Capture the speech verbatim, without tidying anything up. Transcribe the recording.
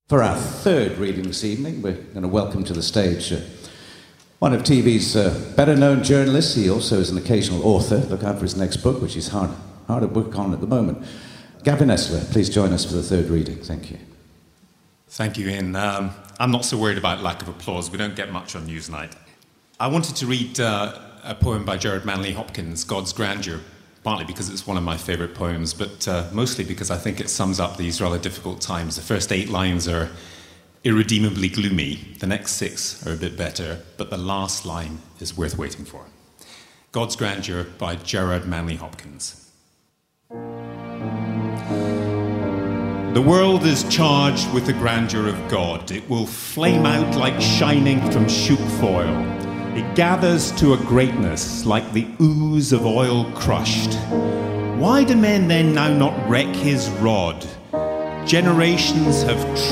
For our third reading this evening, we're going to welcome to the stage uh, one of T V's uh, better-known journalists. He also is an occasional author. Look out for his next book, which he's hard, hard at work on at the moment. Gavin Esler, please join us for the third reading. Thank you. Thank you, Ian. Um, I'm not so worried about lack of applause. We don't get much on Newsnight. I wanted to read uh, a poem by Gerard Manley Hopkins, God's Grandeur, partly because it's one of my favourite poems, but uh, mostly because I think it sums up these rather difficult times. The first eight lines are irredeemably gloomy. The next six are a bit better, but the last line is worth waiting for. God's Grandeur by Gerard Manley Hopkins. The world is charged with the grandeur of God. It will flame out like shining from shoop foil. It gathers to a greatness like the ooze of oil crushed. Why do men then now not wreck his rod? Generations have